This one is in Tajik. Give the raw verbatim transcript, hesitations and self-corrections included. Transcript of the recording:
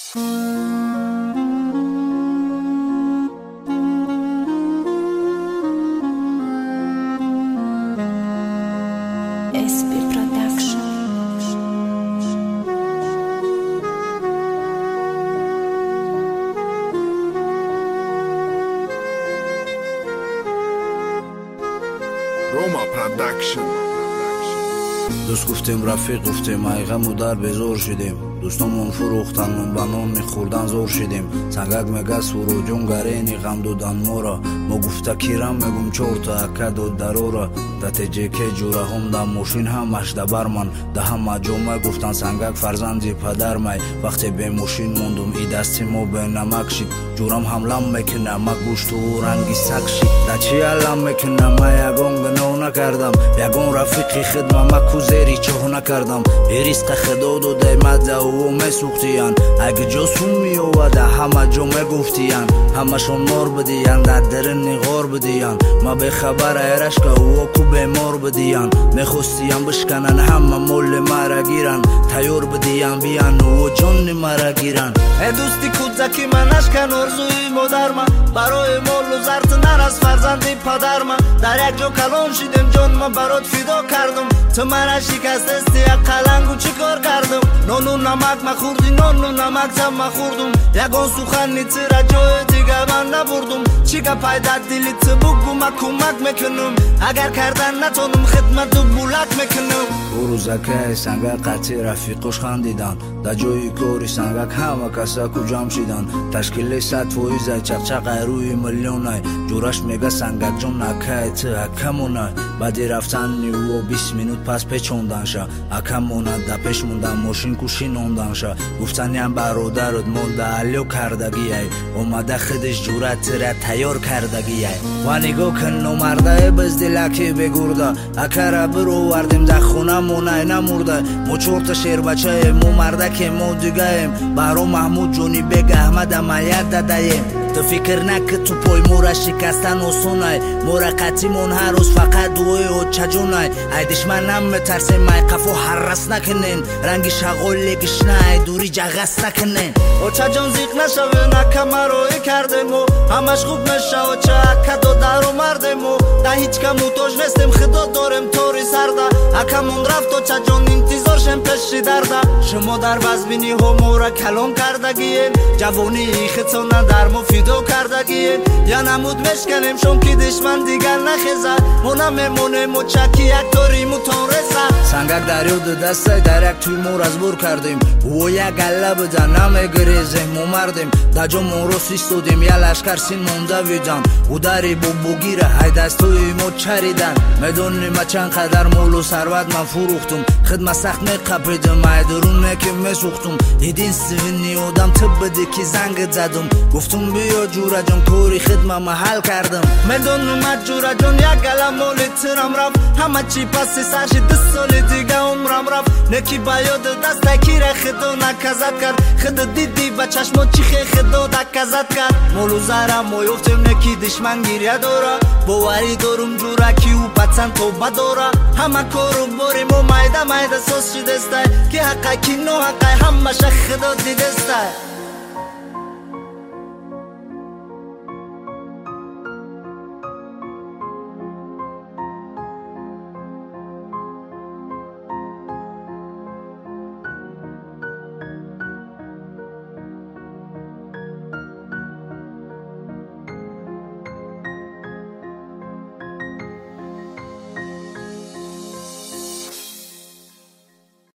S P Production. Roma Production. دوست گفتیم رفیق گفتیم ایغم و در بزور شدیم دوستامون فروختن منبنان میخوردن زور شدیم سنگک مگه سروجون گرینی غم دودن مورا ما گفته کیرم مگم چورتا اکه دود درورا دتجه که جوره هم دم موشین همش دبر من ده همه جمعه گفتن سنگک فرزندی پدر می وقتی به موشین موندم ای دستی ما به نمک شید جورم حملم میکنه ما گوشت و رنگی سک شید ده چی علم میکنه ما یگون گناه نکردم یگون رفیقی خدمه ما کوزری چه نکردم ای ریسق خدا دو دیمده و میسوختیان اگه جاسون میووده همه جمعه گفتیان همشون مار بدیان در درن غار بدیان ما به خبر ایرش که او کو بیمار بدیان میخواستیان بشکنن همه مول مرا گیرن تیار بدیان بیان و جان مرا گیرن ای دوستی کودکی منش کن ارزوی مادر من برای مول و زرت نر از فرزندی پدر من در یک جا کلام شدیم جان من برات فدا کردم تو من شکست استی یک قلنگو چی کار کردم نونو نمک ما خوردی نونو نمک زم ما خوردم یگان سخنی تیرا جای دیگه من نبردم چی که پیدا دیلی تو بگو ما کمک میکنم اگر کردن نتونم خدمت و بولک میکنم او روزکه سنگک قطعی رفیقش خندیدن در جای کاری سنگک همه کسا کجام شیدن تشکیل ست فویزه چقچق روی میلیونای جورش میگه سنگک جون نکه تو اکمونه بعدی رفتن نیو و بیست مینوت پس پیچوندنشا اکمونه دا پیش موندن ماشین کوشینوندنشا گفتنیم برادرت مونده علیو کردگی ای اومده خودش جورت را تیار کردگی ای و نگاه کن نمرده بزدلکی بگرده اکره برو وردیم در خونه مونه نمورده مو چورت شیر بچه مو مرده که مو دیگه ایم برو محمود جونی بگ احمد امیت دادهیم تو فکر نکه تو پای مورا شکستن اصونه مورا قطیمون هر روز فقط دوی و چجونه ای دشمنم مترسه مای قفو حرس نکنین رنگی شغولگش نه دوری جغس نکنین او چه جان زیق نشوه نکه مروی کردیم و همش خوب نشه و چه اکه دو در و مردیم و ده هیچ که موتوج نستیم خدا داریم توری سرده اکه من رفت و چه جان انتظار شم پشی درده شما در وزبینی ها مورا کلام کردگیه جوانی خطانه در مفید کردگیه یا نمود مشکنیم شون که دشمن دیگر نخیزه مونه میمونیم و چکی یک داریم و تان رسه سنگک دریو دو دسته در یک توی مور از بور کردیم او یک گله بده نمیگریزیم مو مردیم در جا مورو سیستودیم یا لشکر سین مونده ویدن او داری بو بگیره های دستوی مو چریدن میدونیم چند قدر مول و ثروت من فروختم خدمت سخت میقپیدم ایدرون که میسوختم دیدین سوینی آدم تب بده که زنگ زدم گفتم بیا جورا جان کوری خدمه محل کردم میدونم جورا جان یک گله مولی تیرم رفت همه چی پسی سرشی دست سال دیگه عمرم رفت نکی بیاد دست کی را خدا نکزد کرد خدا دیدی با چشما چی خی خدا دکزد کرد مولو زرم مویفتیم نکی دشمن گیریه داره باوری دارم جورا کی او پتن توبه داره همه کارو باریم و مایده مایده ساس شدسته که حقا کی نو حقا همه شخ خدا دیدسته